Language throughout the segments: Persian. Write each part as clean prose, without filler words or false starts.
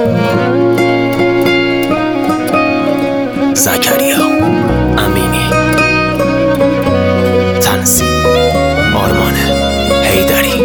زکریا امینی، تنظیم آرمان حیدری،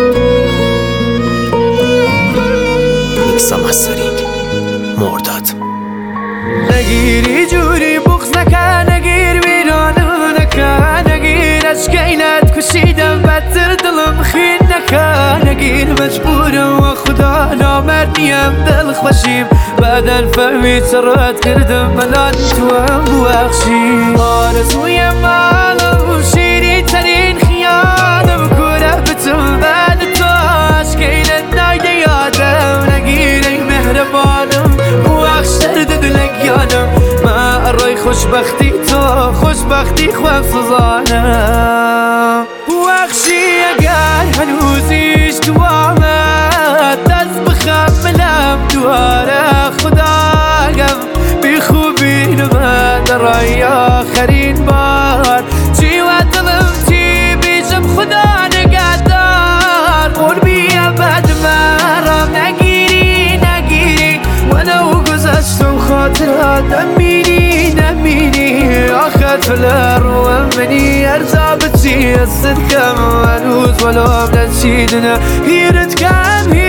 میکس و مسترینگ مرداد. نگیری جوری بغض نکن، نگیر ویرانم نکن، نگیر اشکینت کشیدم بدتر دلم خین نکن، نگیر مجبورم و خدا نامرد نیم دل خوشیم، بعدن فهمید سرت کردم الان تو هم ببخشی. آرزوی مالم شیرین ترین خیالم کوره بتم بعد تو اشکینت نایده یادم، نگیر ای مهربانم ببخش درد دلک یادم، ما ارای خوشبختی تو خوشبختی خواه سزانم، ببخشی اگر هنوزیش تو آمد دست بخملم دواره خدایم، بی خوبی نمه درای آخرین بار چی و دلم چی بیشم خدا نگهدار، قربی ابد مرام نگیری ولو گذشتم خاطرات نمینی آخر فلر و منی ارزا بچی الصدقم هنوز ولو بنشیدنا هیرت کم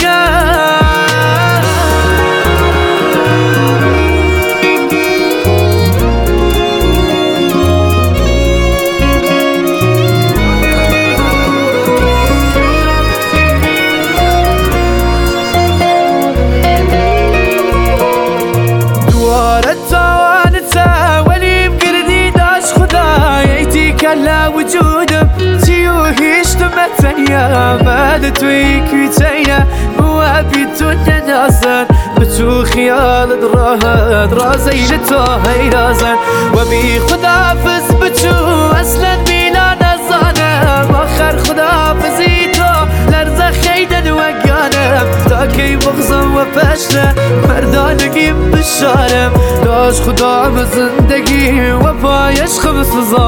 لا وجودم تيوهيش تمتنيا بعد تويكي تينا موابي الدنيا نازن بتو خيال درازي لتوهي رازن وبي خدافز بتو اصلا بينا نزانا مخر خدافزيتو لرزا خيدا وقانا تاكي بغزم وفشنا مردانقيم بالشارم داش خدا زندگی و پایش خمس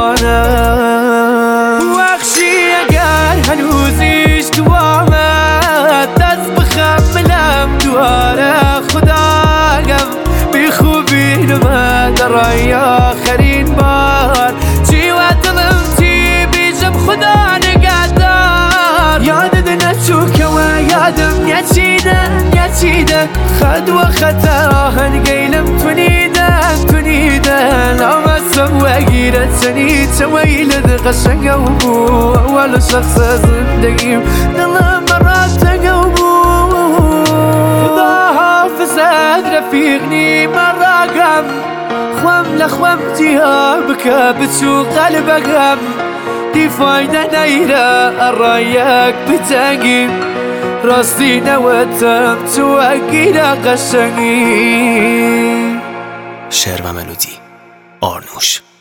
زانم، ببخشی اگر هنوزیش تو آمد دست بخملم دواره خدایم، بی خوبی نمه درای آخرین بار چی و دلم چی بیشم خدا نگهدار، یادت نچوکه و یادم یچیده خد و خطا هنگیلم تونیدن اما سوى غيرت سني تويلد قشنق وبو اول شخص زندگي دل مرات قلبو خدا حافظك رفيقني مرة غم خوام لخوام تيابك بتسوق قلبك غم دي فايدة نيرة الرايك بتنقي راستي نوتم توقينا قشنقي. شعر و ملودی آرنوش.